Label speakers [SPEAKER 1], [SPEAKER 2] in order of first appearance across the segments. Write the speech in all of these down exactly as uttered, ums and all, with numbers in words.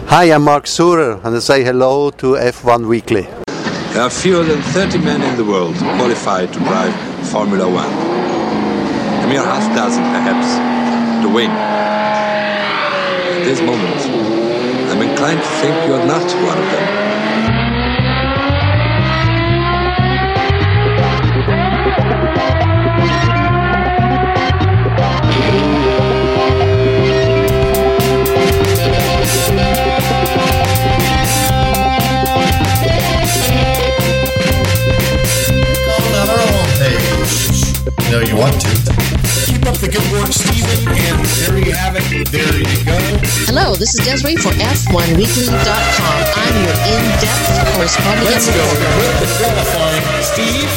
[SPEAKER 1] Hi, I'm Mark Surer, and I say hello to F one Weekly.
[SPEAKER 2] There are fewer than thirty men in the world qualified to drive Formula One. A mere half dozen, perhaps, to win. At this moment, I'm inclined to think you're not one of them.
[SPEAKER 3] No, you want to.
[SPEAKER 4] Keep up the good work, Stephen, and there you have it. There you go.
[SPEAKER 5] Hello, this is Desiree for F one Weekly dot com. I'm your in-depth correspondent.
[SPEAKER 4] Let's go. With the qualifying, Steve.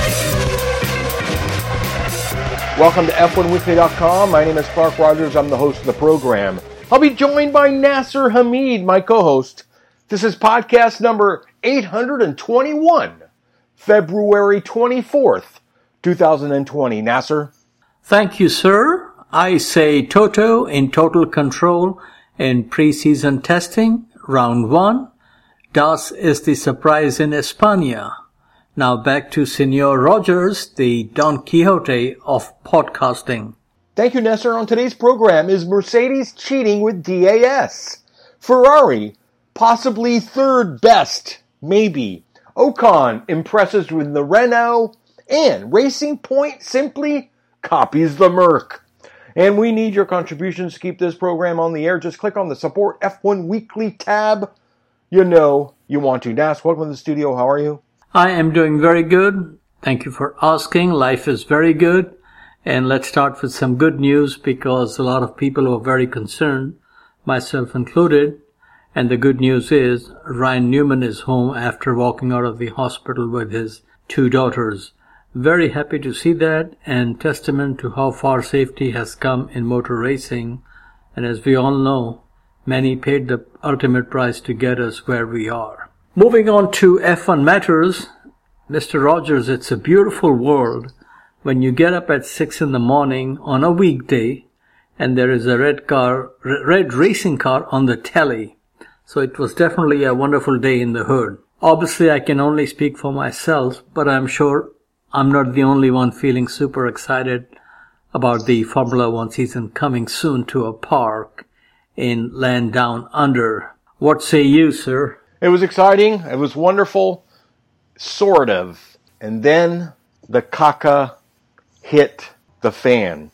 [SPEAKER 6] Welcome to F one Weekly dot com. My name is Clark Rogers. I'm the host of the program. I'll be joined by Nasser Hamid, my co-host. This is podcast number eight hundred twenty-one, February twenty-fourth. two thousand twenty. Nasser?
[SPEAKER 7] Thank you, sir. I say Toto in total control in preseason testing, round one. Das is the surprise in España. Now back to Senor Rogers, the Don Quixote of podcasting.
[SPEAKER 6] Thank you, Nasser. On today's program, is Mercedes cheating with D A S? Ferrari, possibly third best, maybe. Ocon impresses with the Renault. And Racing Point simply copies the Merc. And we need your contributions to keep this program on the air. Just click on the Support F one Weekly tab. You know you want to. Nas, welcome to the studio. How are you?
[SPEAKER 7] I am doing very good. Thank you for asking. Life is very good. And let's start with some good news because a lot of people are very concerned, myself included. And the good news is Ryan Newman is home after walking out of the hospital with his two daughters. Very happy to see that, and testament to how far safety has come in motor racing. And as we all know, many paid the ultimate price to get us where we are. Moving on to F one matters, Mister Rogers, it's a beautiful world when you get up at six in the morning on a weekday and there is a red car, red racing car on the telly. So it was definitely a wonderful day in the hood. Obviously, I can only speak for myself, but I'm sure I'm not the only one feeling super excited about the Formula One season coming soon to a park in land down under. What say you, sir?
[SPEAKER 6] It was exciting. It was wonderful. Sort of. And then the caca hit the fan.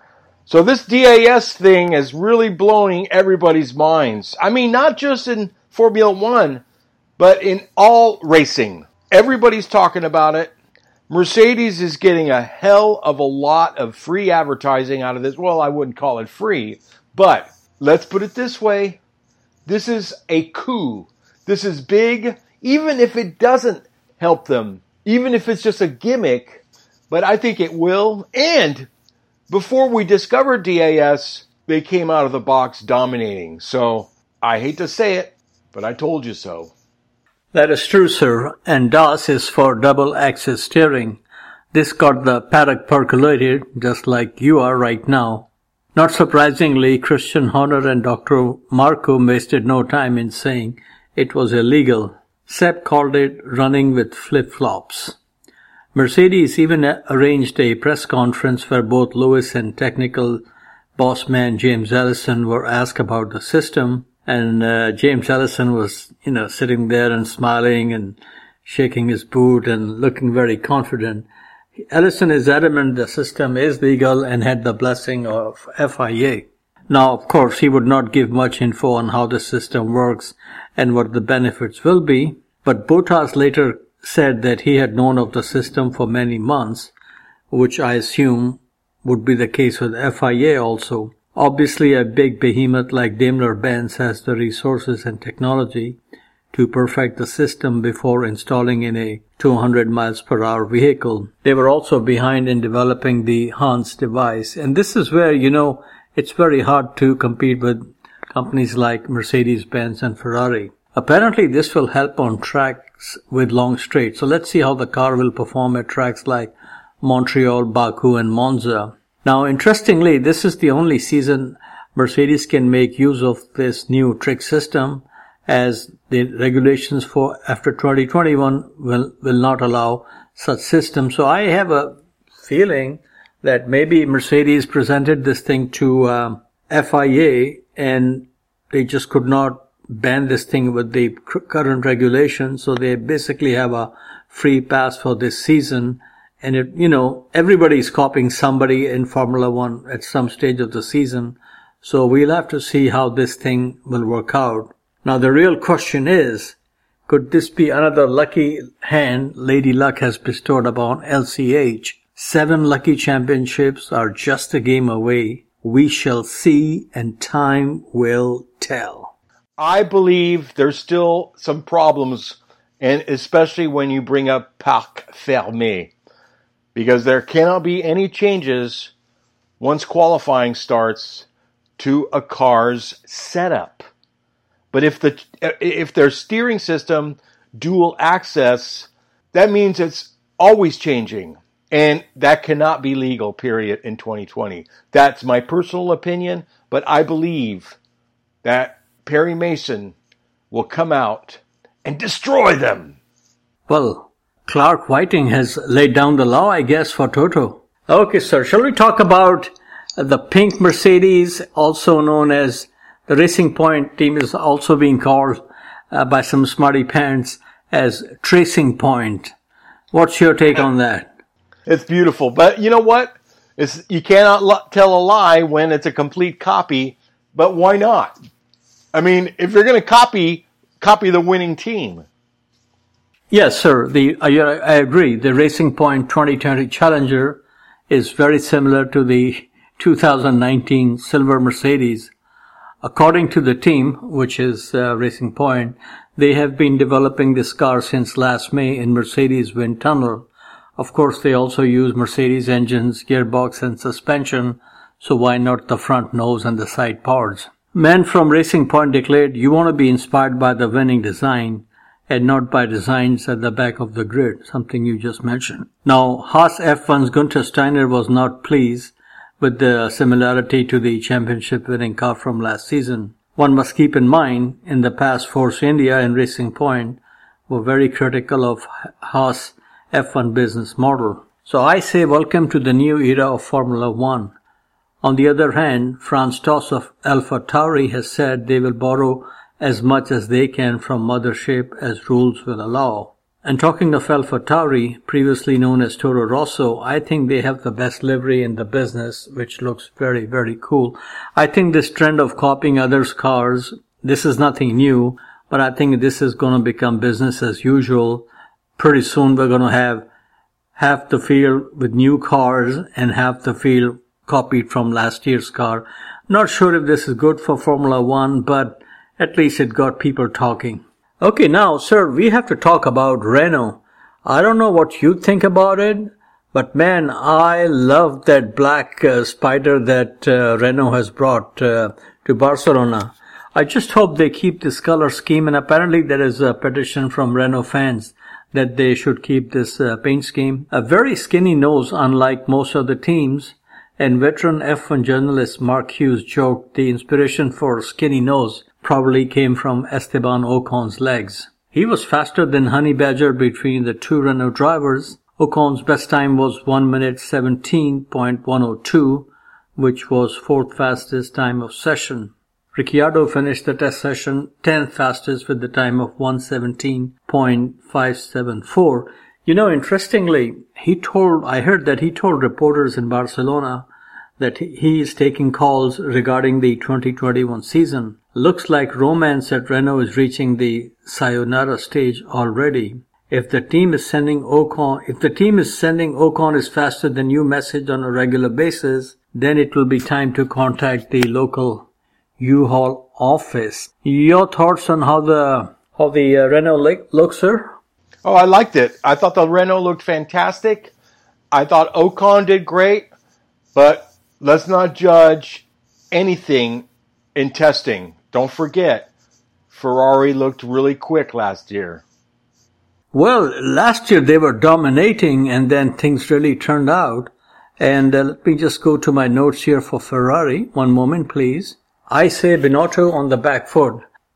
[SPEAKER 6] So this D A S thing is really blowing everybody's minds. I mean, not just in Formula One, but in all racing. Everybody's talking about it. Mercedes is getting a hell of a lot of free advertising out of this. Well, I wouldn't call it free, but let's put it this way. This is a coup. This is big, even if it doesn't help them, even if it's just a gimmick, but I think it will. And before we discovered D A S, they came out of the box dominating. So I hate to say it, but I told you so.
[SPEAKER 7] That is true, sir, and D A S is for double-axis steering. This got the paddock percolated, just like you are right now. Not surprisingly, Christian Horner and Doctor Marco wasted no time in saying it was illegal. Sepp called it running with flip-flops. Mercedes even arranged a press conference where both Lewis and technical boss man James Allison were asked about the system. And uh, James Allison was, you know, sitting there and smiling and shaking his boot and looking very confident. Allison is adamant the system is legal and had the blessing of F I A. Now, of course, he would not give much info on how the system works and what the benefits will be, but Bottas later said that he had known of the system for many months, which I assume would be the case with F I A also. Obviously, a big behemoth like Daimler-Benz has the resources and technology to perfect the system before installing in a two hundred miles per hour vehicle. They were also behind in developing the Hans device. And this is where, you know, it's very hard to compete with companies like Mercedes-Benz and Ferrari. Apparently, this will help on tracks with long straights. So let's see how the car will perform at tracks like Montreal, Baku, and Monza. Now, interestingly, this is the only season Mercedes can make use of this new trick system as the regulations for after twenty twenty-one will, will not allow such systems. So I have a feeling that maybe Mercedes presented this thing to um, F I A and they just could not ban this thing with the current regulations. So they basically have a free pass for this season. And it, you know, everybody's copying somebody in Formula One at some stage of the season. So we'll have to see how this thing will work out. Now the real question is, could this be another lucky hand Lady Luck has bestowed upon L C H? Seven lucky championships are just a game away. We shall see, and time will tell.
[SPEAKER 6] I believe there's still some problems, and especially when you bring up Parc Fermé, because there cannot be any changes once qualifying starts to a car's setup. But if the if their steering system dual access, that means it's always changing. And that cannot be legal, period, in twenty twenty. That's my personal opinion, but I believe that Perry Mason will come out and destroy them.
[SPEAKER 7] Well, Clark Whiting has laid down the law, I guess, for Toto. Okay, sir, shall we talk about the pink Mercedes, also known as the Racing Point team, is also being called uh, by some smarty pants as Tracing Point. What's your take on that?
[SPEAKER 6] It's beautiful, but you know what? It's, you cannot l- tell a lie when it's a complete copy, but why not? I mean, if you're going to copy, copy the winning team.
[SPEAKER 7] Yes, sir. The I, I agree. The Racing Point twenty twenty Challenger is very similar to the two thousand nineteen Silver Mercedes. According to the team, which is uh, Racing Point, they have been developing this car since last May in Mercedes wind tunnel. Of course, they also use Mercedes engines, gearbox, and suspension, so why not the front nose and the side parts? Men from Racing Point declared, you want to be inspired by the winning design and not by designs at the back of the grid, something you just mentioned. Now, Haas F one's Günther Steiner was not pleased with the similarity to the championship-winning car from last season. One must keep in mind, in the past, Force India and Racing Point were very critical of Haas F one business model. So I say welcome to the new era of Formula One. On the other hand, Franz Tost of AlphaTauri has said they will borrow as much as they can from Mothership as rules will allow. And talking of AlphaTauri, previously known as Toro Rosso, I think they have the best livery in the business, which looks very, very cool. I think this trend of copying others' cars, this is nothing new, but I think this is going to become business as usual. Pretty soon we're going to have half the field with new cars and half the field copied from last year's car. Not sure if this is good for Formula One, but at least it got people talking. Okay, now, sir, we have to talk about Renault. I don't know what you think about it, but man, I love that black uh, Spider that uh, Renault has brought uh, to Barcelona. I just hope they keep this color scheme, and apparently there is a petition from Renault fans that they should keep this uh, paint scheme. A very skinny nose, unlike most of the teams, and veteran F one journalist Mark Hughes joked the inspiration for skinny nose probably came from Esteban Ocon's legs. He was faster than Honey Badger between the two Renault drivers. Ocon's best time was one minute seventeen point one oh two, which was fourth fastest time of session. Ricciardo finished the test session tenth fastest with the time of one seventeen point five seven four. You know, interestingly, he told, I heard that he told reporters in Barcelona that he is taking calls regarding the twenty twenty-one season. Looks like romance at Renault is reaching the sayonara stage already. If the team is sending Ocon, if the team is sending Ocon is faster than you message on a regular basis, then it will be time to contact the local U-Haul office. Your thoughts on how the how the uh, Renault looks, sir?
[SPEAKER 6] Oh, I liked it. I thought the Renault looked fantastic. I thought Ocon did great, but let's not judge anything in testing. Don't forget, Ferrari looked really quick last year.
[SPEAKER 7] Well, last year they were dominating, and then things really turned out. And uh, let me just go to my notes here for Ferrari. One moment, please. I say Binotto on the back foot.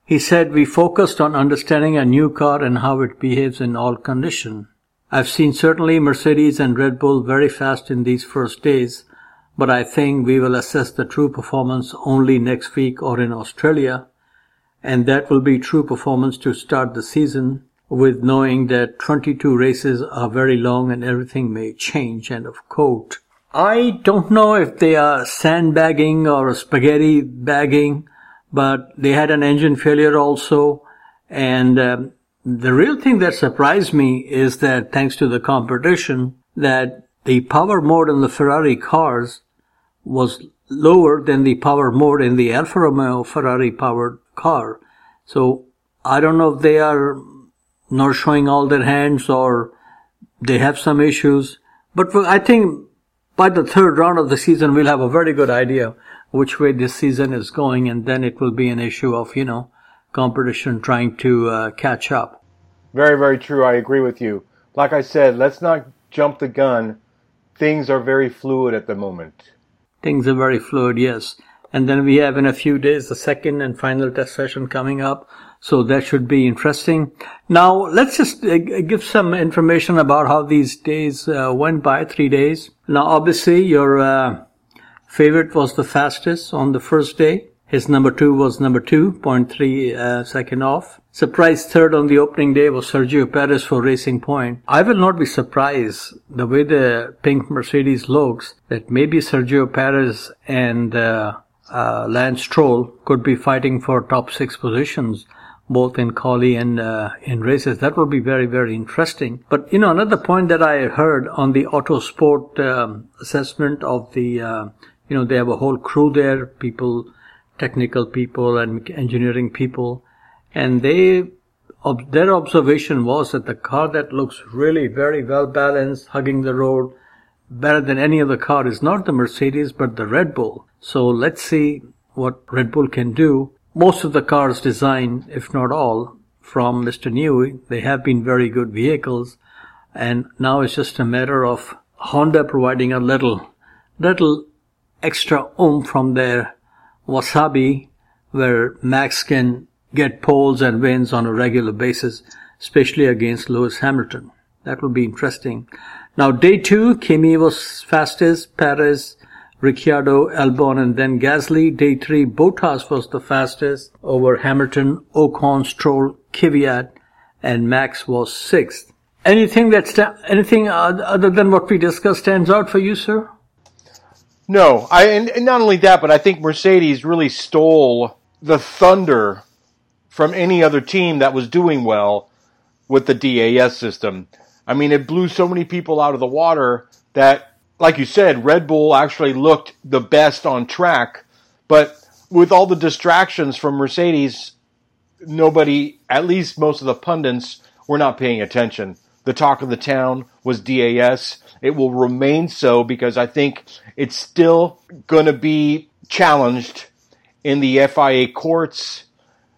[SPEAKER 7] He said, we focused on understanding a new car and how it behaves in all conditions. I've seen certainly Mercedes and Red Bull very fast in these first days, but I think we will assess the true performance only next week or in Australia, and that will be true performance to start the season, with knowing that twenty-two races are very long and everything may change. End of quote. I don't know if they are sandbagging or spaghetti bagging, but they had an engine failure also, and um, the real thing that surprised me is that thanks to the competition, that the power mode in the Ferrari cars was lower than the power mode in the Alfa Romeo Ferrari powered car. So I don't know if they are not showing all their hands or they have some issues, but I think by the third round of the season we'll have a very good idea which way this season is going, and then it will be an issue of, you know, competition trying to uh, catch up.
[SPEAKER 6] Very, very true. I agree with you. Like I said, let's not jump the gun. Things are very fluid at the moment.
[SPEAKER 7] Things are very fluid, yes. And then we have in a few days the second and final test session coming up. So that should be interesting. Now, let's just uh, give some information about how these days uh, went by, three days. Now, obviously, your uh, favorite was the fastest on the first day. His number two was number two, zero point three uh, second off. Surprise third on the opening day was Sergio Perez for Racing Point. I will not be surprised the way the pink Mercedes looks that maybe Sergio Perez and uh, uh, Lance Stroll could be fighting for top six positions, both in quali and uh, in races. That will be very, very interesting. But, you know, another point that I heard on the Autosport um, assessment of the, uh, you know, they have a whole crew there, people, technical people and engineering people, and they, ob- their observation was that the car that looks really very well balanced, hugging the road, better than any other car is not the Mercedes, but the Red Bull. So let's see what Red Bull can do. Most of the cars designed, if not all, from Mister Newey, they have been very good vehicles, and now it's just a matter of Honda providing a little, little extra oomph from their wasabi, where Max can get poles and wins on a regular basis, especially against Lewis Hamilton. That will be interesting. Now, day two, Kimi was fastest, Perez, Ricciardo, Albon, and then Gasly. Day three, Bottas was the fastest over Hamilton, Ocon, Stroll, Kvyat, and Max was sixth. Anything that sta- anything other than what we discussed stands out for you, sir?
[SPEAKER 6] No, I and, and not only that, but I think Mercedes really stole the thunder from any other team that was doing well with the D A S system. I mean, it blew so many people out of the water that, like you said, Red Bull actually looked the best on track, but with all the distractions from Mercedes, nobody, at least most of the pundits, were not paying attention. The talk of the town was D A S. It will remain so because I think it's still going to be challenged in the F I A courts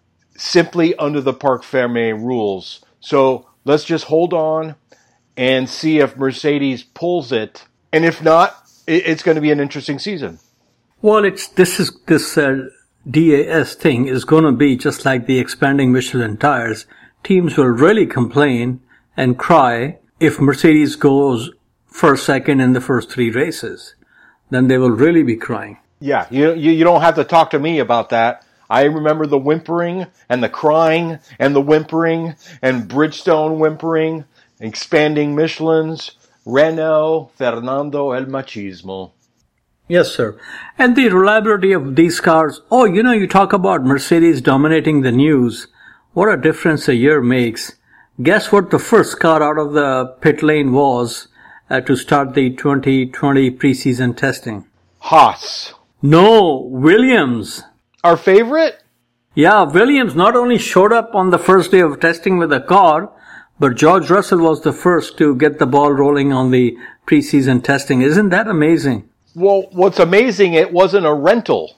[SPEAKER 6] simply under the Parc Fermé rules. So let's just hold on and see if Mercedes pulls it. And if not, it's going to be an interesting season.
[SPEAKER 7] Well, it's this is this uh, D A S thing is going to be just like the expanding Michelin tires. Teams will really complain and cry if Mercedes goes first, second in the first three races. Then they will really be crying.
[SPEAKER 6] Yeah, you, you you don't have to talk to me about that. I remember the whimpering and the crying and the whimpering and Bridgestone whimpering, expanding Michelins, Renault, Fernando El Machismo.
[SPEAKER 7] Yes, sir. And the reliability of these cars. Oh, you know, you talk about Mercedes dominating the news. What a difference a year makes. Guess what the first car out of the pit lane was uh, to start the twenty twenty preseason testing?
[SPEAKER 6] Haas.
[SPEAKER 7] No, Williams.
[SPEAKER 6] Our favorite?
[SPEAKER 7] Yeah, Williams not only showed up on the first day of testing with a car, but George Russell was the first to get the ball rolling on the preseason testing. Isn't that amazing?
[SPEAKER 6] Well, what's amazing, it wasn't a rental.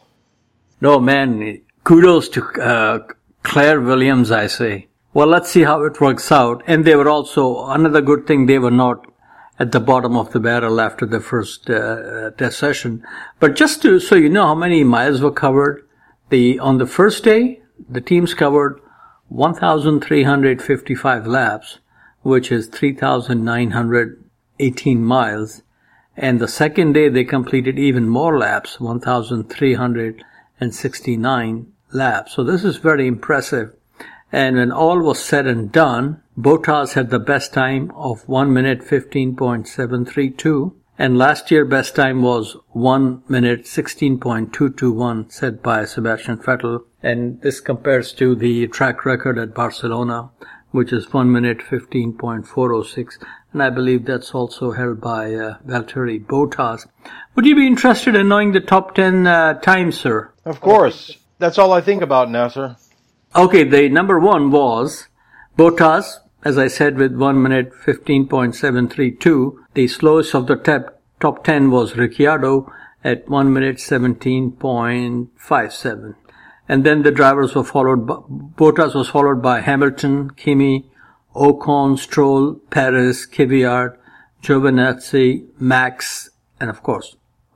[SPEAKER 7] No, man, kudos to uh, Claire Williams, I say. Well, let's see how it works out. And they were also, another good thing, they were not at the bottom of the barrel after the first uh, test session. But just to, so you know how many miles were covered, the on the first day, The teams covered one thousand three hundred fifty-five laps, which is three thousand nine hundred eighteen miles. And the second day they completed even more laps, one thousand three hundred sixty-nine laps. So this is very impressive. And when all was said and done, Bottas had the best time of one minute fifteen point seven three two. And last year best time was one minute sixteen point two two one, set by Sebastian Vettel. And this compares to the track record at Barcelona, which is one minute fifteen point four oh six. And I believe that's also held by uh, Valtteri Bottas. Would you be interested in knowing the top ten uh, times, sir?
[SPEAKER 6] Of course. That's all I think about, Nasser.
[SPEAKER 7] Okay, the number one was Bottas, as I said, with one minute fifteen point seven three two. The slowest of the top, top ten was Ricciardo at one minute seventeen point five seven. And then the drivers were followed by, Bottas was followed by Hamilton, Kimi, Ocon, Stroll, Perez, Kvyat, Giovinazzi, Max, and of course,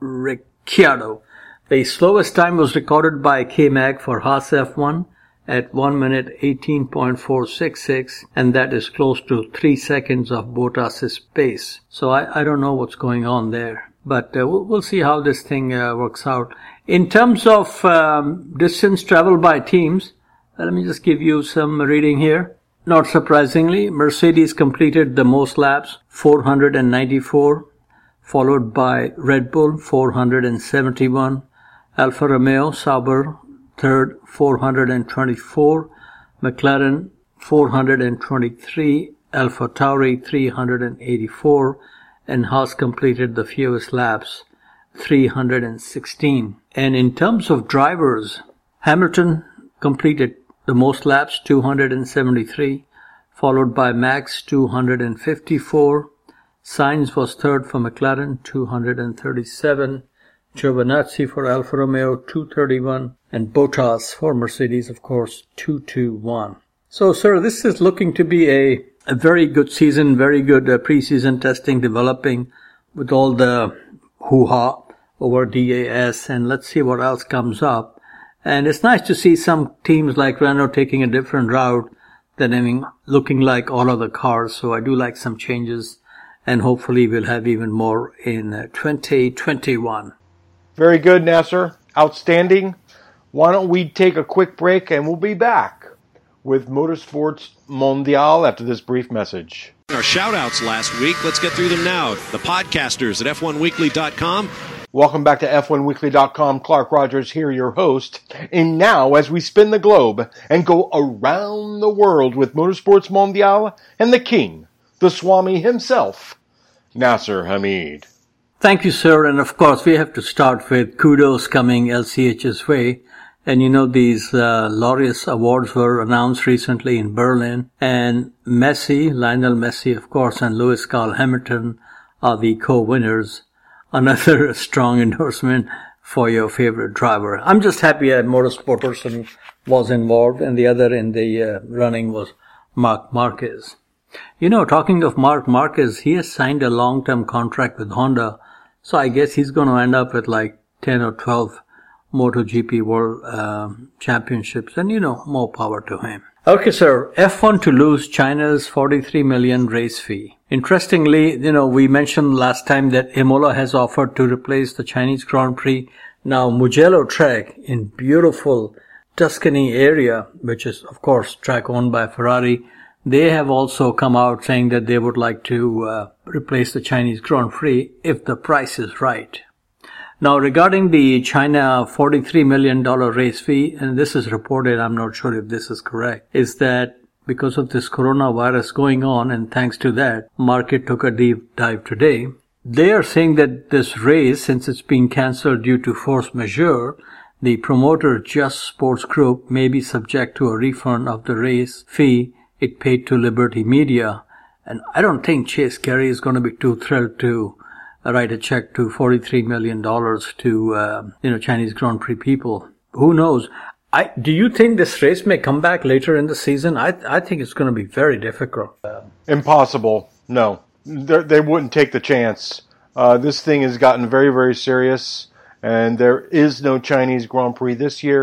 [SPEAKER 7] Ricciardo. The slowest time was recorded by K-Mag for Haas F one at one minute eighteen point four six six, and that is close to three seconds of Bottas' pace. So I, I don't know what's going on there, but uh, we'll, we'll see how this thing uh, works out. In terms of um, distance traveled by teams, let me just give you some reading here. Not surprisingly, Mercedes completed the most laps, four hundred ninety-four, followed by Red Bull, four hundred seventy-one, Alfa Romeo Sauber, third, four hundred twenty-four, McLaren, four hundred twenty-three, Alfa Tauri, three hundred eighty-four, and Haas completed the fewest laps, three hundred sixteen. And in terms of drivers, Hamilton completed the most laps, two hundred seventy-three, followed by Max, two hundred fifty-four. Sainz was third for McLaren, two hundred thirty-seven. Giovinazzi for Alfa Romeo, two thirty-one. And Bottas for Mercedes, of course, two twenty-one. So, sir, this is looking to be a, a very good season, very good uh, preseason testing developing with all the hoo-ha over D A S. And let's see what else comes up. And it's nice to see some teams like Renault taking a different route than having, looking like all other cars. So I do like some changes, and hopefully we'll have even more in uh, twenty twenty-one.
[SPEAKER 6] Very good, Nasser. Outstanding. Why don't we take a quick break, and we'll be back with Motorsports Mondial after this brief message.
[SPEAKER 8] Our shout-outs last week. Let's get through them now. The podcasters at F one weekly dot com.
[SPEAKER 6] Welcome back to F one weekly dot com. Clark Rogers here, your host. And now, as we spin the globe and go around the world with Motorsports Mondial and the king, the Swami himself, Nasser Hamid.
[SPEAKER 7] Thank you, sir. And of course, we have to start with kudos coming L C H's way. And you know, these uh, Laureus Awards were announced recently in Berlin. And Messi, Lionel Messi, of course, and Lewis Carl Hamilton are the co-winners. Another strong endorsement for your favorite driver. I'm just happy a motorsport person was involved, and the other in the uh, running was Marc Marquez. You know, talking of Marc Marquez, he has signed a long-term contract with Honda, so I guess he's going to end up with like ten or twelve MotoGP World uh, Championships, and you know, more power to him. Okay, sir, F one to lose China's forty-three million race fee. Interestingly, you know, we mentioned last time that Imola has offered to replace the Chinese Grand Prix. Now, Mugello track in beautiful Tuscany area, which is, of course, track owned by Ferrari, they have also come out saying that they would like to uh, replace the Chinese Grand Prix if the price is right. Now, regarding the China forty-three million dollars race fee, and this is reported, I'm not sure if this is correct, is that because of this coronavirus going on, and thanks to that, market took a deep dive today. They are saying that this race, since it's being cancelled due to force majeure, the promoter Just Sports Group may be subject to a refund of the race fee it paid to Liberty Media. And I don't think Chase Carey is going to be too thrilled to write a check to forty-three million dollars to, uh, you know, Chinese Grand Prix people. Who knows? I, do you think this race may come back later in the season? I, I think it's going to be very difficult.
[SPEAKER 6] Impossible. No. They're, they wouldn't take the chance. Uh, this thing has gotten very, very serious, and there is no Chinese Grand Prix this year.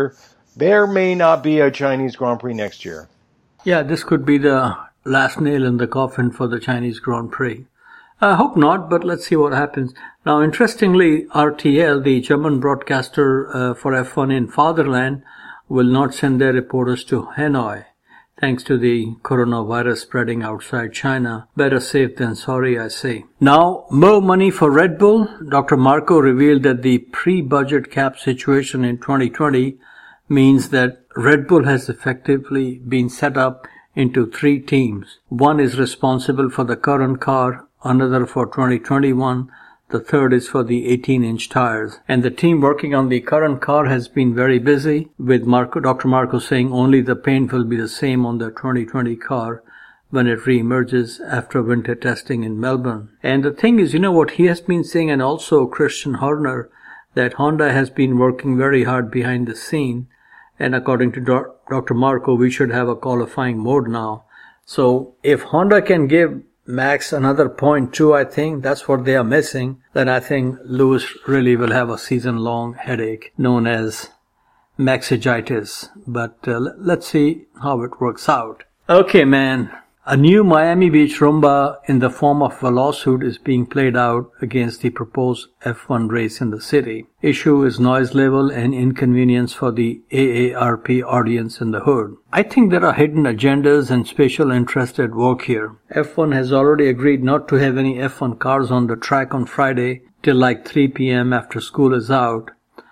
[SPEAKER 6] there may not be a Chinese Grand Prix next year.
[SPEAKER 7] Yeah, this could be the last nail in the coffin for the Chinese Grand Prix. I hope not, but let's see what happens. Now, interestingly, R T L, the German broadcaster uh, for F one in Fatherland, will not send their reporters to Hanoi, thanks to the coronavirus spreading outside China. Better safe than sorry, I say. Now, more money for Red Bull. Doctor Marco revealed that the pre-budget cap situation in twenty twenty means that Red Bull has effectively been set up into three teams. One is responsible for the current car, another for twenty twenty-one, the third is for the eighteen-inch tires. And the team working on the current car has been very busy, with Marco, Doctor Marco saying only the paint will be the same on the twenty twenty car when it re-emerges after winter testing in Melbourne. And the thing is, you know what he has been saying, and also Christian Horner, that Honda has been working very hard behind the scene. And according to Doctor Marco, we should have a qualifying mode now. So if Honda can give Max another point two, I think that's what they are missing, then I think Lewis really will have a season-long headache known as Maxigitis. But uh, let's see how it works out. Okay, man. A new Miami Beach Rumba in the form of a lawsuit is being played out against the proposed F one race in the city. Issue is noise level and inconvenience for the A A R P audience in the hood. I think there are hidden agendas and special interests at work here. F one has already agreed not to have any F one cars on the track on Friday till like three p.m. after school is out.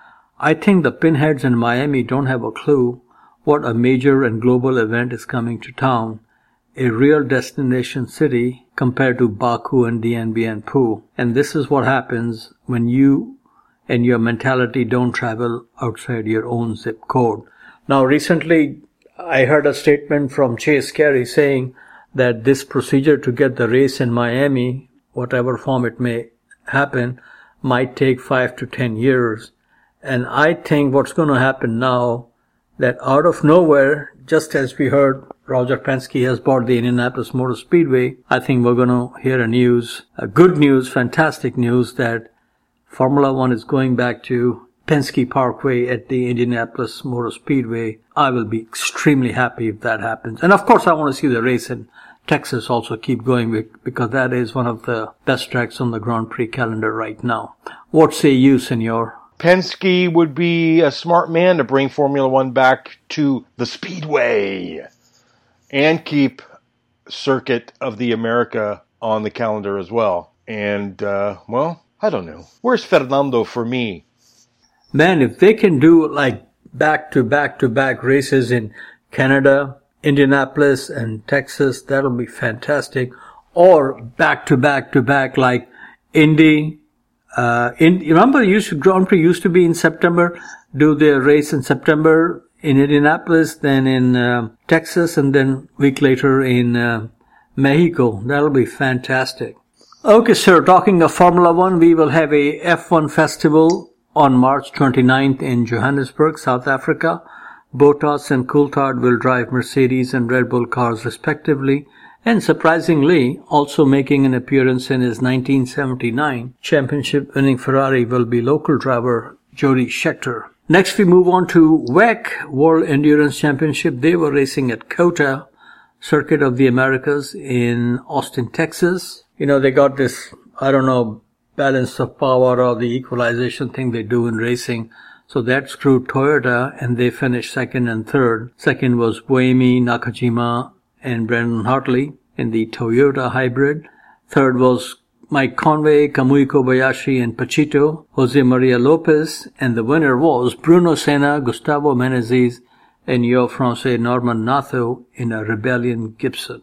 [SPEAKER 7] I think the pinheads in Miami don't have a clue what a major and global event is coming to town. A real destination city compared to Baku and Dien Bien Phu. And this is what happens when you and your mentality don't travel outside your own zip code. Now, recently, I heard a statement from Chase Carey saying that this procedure to get the race in Miami, whatever form it may happen, might take five to ten years. And I think what's going to happen now, that out of nowhere, just as we heard Roger Penske has bought the Indianapolis Motor Speedway, I think we're going to hear a news, a good news, fantastic news that Formula One is going back to Penske Parkway at the Indianapolis Motor Speedway. I will be extremely happy if that happens. And of course, I want to see the race in Texas also keep going, because that is one of the best tracks on the Grand Prix calendar right now. What say you, Senor?
[SPEAKER 6] Penske would be a smart man to bring Formula One back to the Speedway and keep Circuit of the America on the calendar as well. And, uh, well, I don't know. Where's Fernando for me?
[SPEAKER 7] Man, if they can do like back-to-back-to-back races in Canada, Indianapolis, and Texas, that'll be fantastic. Or back-to-back-to-back like Indy. Uh, in, remember, used to, Grand Prix used to be in September, do their race in September in Indianapolis, then in uh, Texas, and then a week later in uh, Mexico. That'll be fantastic. Okay, sir, talking of Formula One, we will have a F one festival on March twenty-ninth in Johannesburg, South Africa. Bottas and Coulthard will drive Mercedes and Red Bull cars respectively. And surprisingly, also making an appearance in his nineteen seventy-nine championship-winning Ferrari will be local driver Jody Scheckter. Next, we move on to W E C, World Endurance Championship. They were racing at COTA, Circuit of the Americas in Austin, Texas. You know, they got this, I don't know, balance of power or the equalization thing they do in racing. So that screwed Toyota, and they finished second and third. Second was Buemi, Nakajima, and Brendan Hartley in the Toyota hybrid. Third was Mike Conway, Kamui Kobayashi, and Pachito, Jose Maria Lopez, and the winner was Bruno Senna, Gustavo Menezes, and Yo Francais Norman Nathau in a Rebellion Gibson.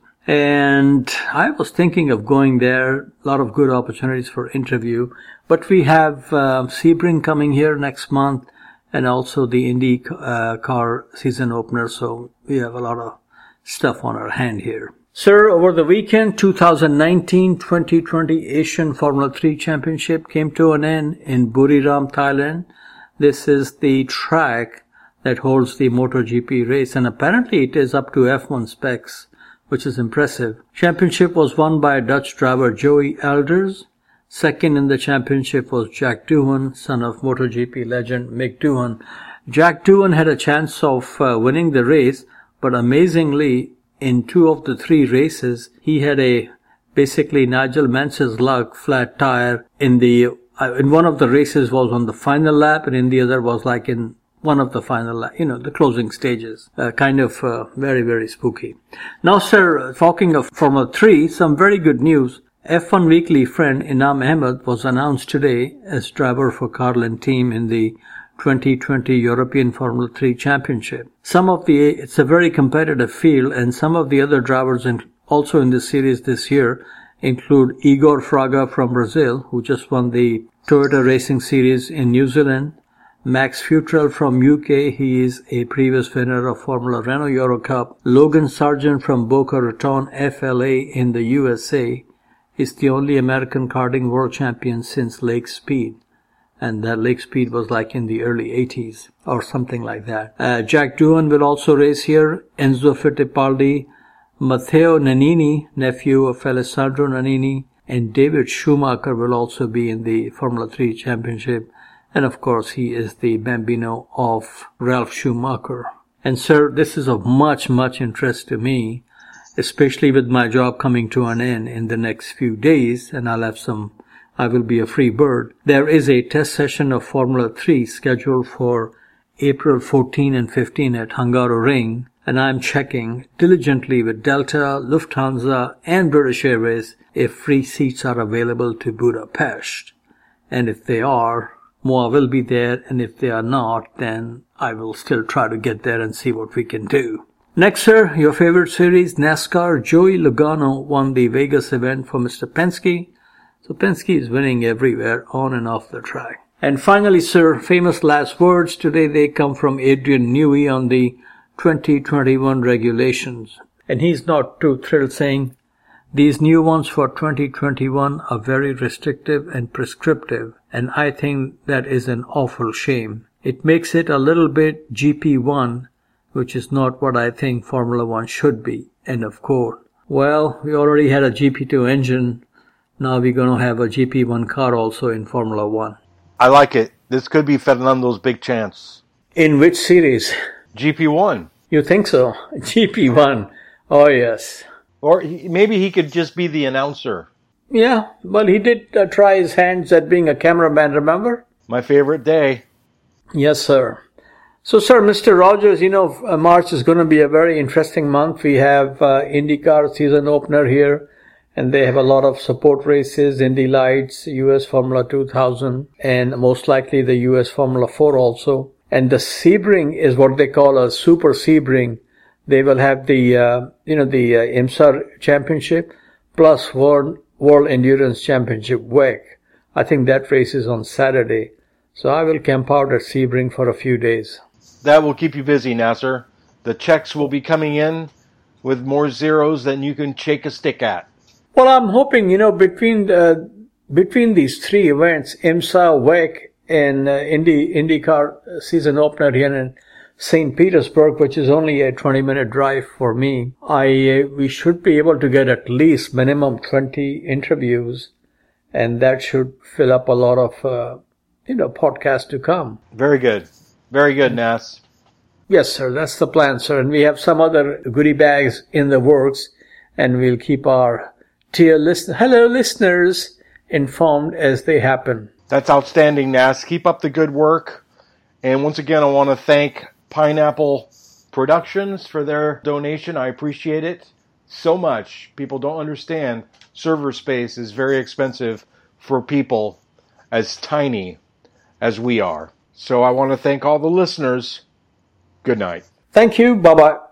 [SPEAKER 7] And I was thinking of going there, a lot of good opportunities for interview, but we have uh, Sebring coming here next month, and also the Indy uh, car season opener, so we have a lot of stuff on our hand here. Sir, over the weekend, twenty nineteen twenty twenty Asian Formula three Championship came to an end in Buriram, Thailand. This is the track that holds the MotoGP race, and apparently it is up to F one specs, which is impressive. Championship was won by Dutch driver Joey Elders. Second in the championship was Jack Doohan, son of MotoGP legend Mick Doohan. Jack Doohan had a chance of uh, winning the race, but amazingly, in two of the three races, he had a basically Nigel Mansell's luck flat tire in the uh, in one of the races was on the final lap, and in the other was like in one of the final lap, you know, the closing stages. Uh, kind of uh, very, very spooky. Now, sir, talking of Formula three, some very good news. F one Weekly friend Inam Ahmed was announced today as driver for Carlin team in the twenty twenty European Formula three Championship. Some of the, it's a very competitive field, and some of the other drivers in, also in this series this year include Igor Fraga from Brazil, who just won the Toyota Racing Series in New Zealand. Max Futrell from U K, he is a previous winner of Formula Renault Euro Cup. Logan Sargent from Boca Raton, F L A in the U S A, is the only American karting world champion since Lake Speed. And that Lake Speed was like in the early eighties or something like that. Uh, Jack Doohan will also race here. Enzo Fittipaldi, Matteo Nannini, nephew of Alessandro Nannini, and David Schumacher will also be in the Formula three Championship. And of course, he is the bambino of Ralf Schumacher. And sir, this is of much, much interest to me, especially with my job coming to an end in the next few days, and I'll have some, I will be a free bird. There is a test session of Formula three scheduled for April fourteenth and fifteenth at Hungaroring, and I'm checking diligently with Delta, Lufthansa, and British Airways if free seats are available to Budapest. And if they are, Moa will be there, and if they are not, then I will still try to get there and see what we can do. Next, sir, your favorite series, NASCAR. Joey Logano won the Vegas event for Mister Penske. So Penske is winning everywhere, on and off the track. And finally, sir, famous last words. Today they come from Adrian Newey on the twenty twenty-one regulations. And he's not too thrilled, saying, these new ones for twenty twenty-one are very restrictive and prescriptive, and I think that is an awful shame. It makes it a little bit G P one, which is not what I think Formula one should be. End of quote. Well, we already had a G P two engine. Now we're going to have a G P one car also in Formula one.
[SPEAKER 6] I like it. This could be Fernando's big chance.
[SPEAKER 7] In which series?
[SPEAKER 6] G P one.
[SPEAKER 7] You think so? G P one. Oh, yes.
[SPEAKER 6] Or he, maybe he could just be the announcer.
[SPEAKER 7] Yeah, well, he did uh, try his hands at being a cameraman, remember?
[SPEAKER 6] My favorite day.
[SPEAKER 7] Yes, sir. So, sir, Mister Rogers, you know, uh, March is going to be a very interesting month. We have uh, IndyCar season opener here, and they have a lot of support races, Indy Lights, U S Formula two thousand, and most likely the U S Formula four also. And the Sebring is what they call a Super Sebring. They will have the, uh, you know, the uh, IMSA Championship plus World, World Endurance Championship W E C. I think that race is on Saturday. So I will camp out at Sebring for a few days.
[SPEAKER 6] That will keep you busy, Nasser. The checks will be coming in with more zeros than you can shake a stick at.
[SPEAKER 7] Well, I'm hoping, you know, between the, between these three events, IMSA, W E C, and uh, Indy IndyCar season opener here in Saint Petersburg, which is only a twenty minute drive for me, I uh, we should be able to get at least minimum twenty interviews, and that should fill up a lot of uh, you know podcasts to come.
[SPEAKER 6] Very good, very good, Nas.
[SPEAKER 7] Yes, sir, that's the plan, sir, and we have some other goodie bags in the works, and we'll keep our dear listen hello listeners informed as they happen.
[SPEAKER 6] That's outstanding, Nas. Keep up the good work. And once again, I want to thank Pineapple Productions for their donation. I appreciate it so much. People don't understand server space is very expensive for people as tiny as we are. So I want to thank all the listeners. Good night.
[SPEAKER 7] Thank you. Bye-bye.